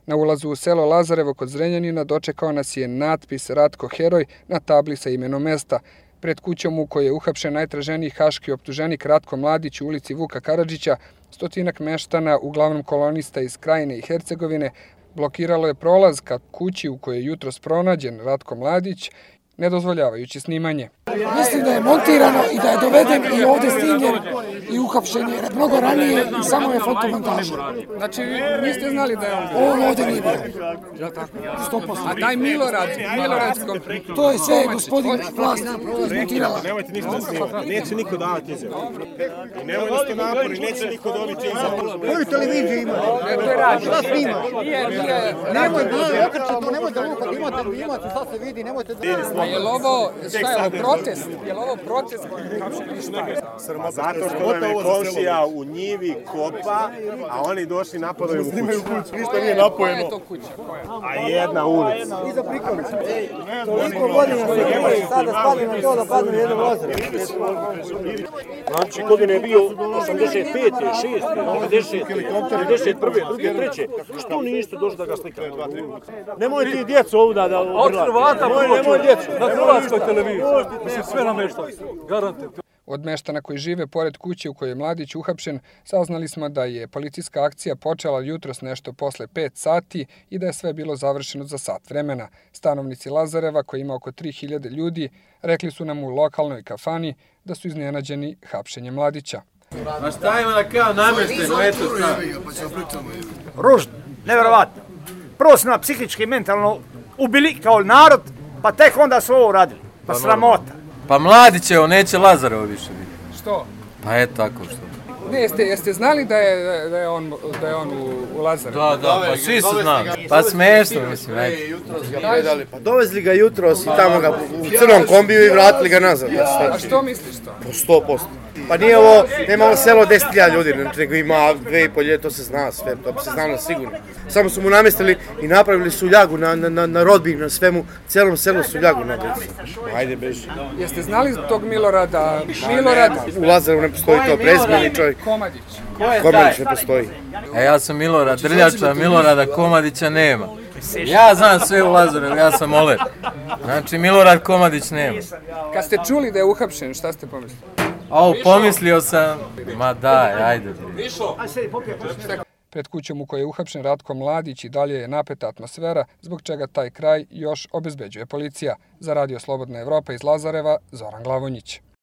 Na ulazu u selo Lazarevo kod Zrenjanina dočekao nas je natpis Ratko heroj na tabli sa imenom mesta. Pred kućom u kojoj je uhapšen najtraženiji haški optuženik Ratko Mladić u ulici Vuka Karadžića, stotinak meštana, uglavnom kolonista iz Krajine i Hercegovine, blokiralo je prolaz ka kući u kojoj je jutros pronađen Ratko Mladić, ne dozvoljavajući snimanje. Mislim da je montirano i da je doveden i ovdje snimljen i uhapšen je mnogo ranije i samo je fotomontaža. Znači, niste znali da je on? On ovdje nije bio. 100%. A taj Milorad to je sve gospodin vlast izmontirala. Nemojte ništa snimati, neće niko davati izjavu. I nemoj da ste napori, neće niko dobiti izjavu. Koju televiziju ima? Šta snima? Nemoj to, nemoj da lupati, imate, sad se vidi, nemojte da... A je li ovo, šta je ovo, protest? Je li ovo protest? Zato što nam je komšija u njivi kopa, a oni došli napadaju u kuću. Ništa nije napojeno. Koja je to kuća? A jedna ulica. Iza prikolica. Toliko godina se gledaju, sada spadne na to da padne na jednom Lazaru. Znači, godine je bio 85. 6. 90. 91. 2. 3. Što niste došli da ga slikate? Nemoj ti djecu ovdje da obrlati. Od Hrvata nemoj djecu. Na hrvatskoj televiziji. Mislim, sve namještali. Garantujem. Od meštana koji žive pored kuće u kojoj je Mladić uhapšen, saznali smo da je policijska akcija počela jutros nešto posle 5 sati i da je sve bilo završeno za sat vremena. Stanovnici Lazareva, koji ima oko 3000 ljudi, rekli su nam u lokalnoj kafani da su iznenađeni hapšenjem Mladića. Ma šta ima da kao namješteno, eto šta. Ružno, nevjerovatno. Prvo su nas psihički i mentalno ubili kao narod, pa tek onda su ovo uradili. Pa sramota. Pa Mladićevo neće Lazarevo više biti. Što? Pa je tako što. Ne, jeste znali da je on u Lazarevu? Da, pa svi su znali. Pa smiješno, mislim, ajde. Pa dovezli ga jutros i tamo ga u crnom kombiju i vratili ga nazad. A što misliš to? Po 100%. Pa nije ovo, nema ovo selo 10.000 ljudi, nego ima 2.500, to se zna sve, to bi se znalo sigurno. Samo su mu namestili i napravili su ljagu na rodbini, na svemu, celom selu su ljagu napravili. Ajde, beži. Jeste znali tog Milorada? U Lazarevu ne postoji to, prezmeni čovjek. Komadić. Komadić ne postoji. A ja sam Milorad Drljača, Milorada Komadića nema. Ja znam sve u Lazarevu, ja sam Oler. Znači Milorad Komadić nema. Kad ste čuli da je uhapšen, šta ste pomislili? Pomislio sam, ma daj, ajde. Pred kućom u kojoj je uhapšen Ratko Mladić i dalje je napeta atmosfera, zbog čega taj kraj još obezbeđuje policija. Za Radio Slobodna Evropa iz Lazareva, Zoran Glavonjić.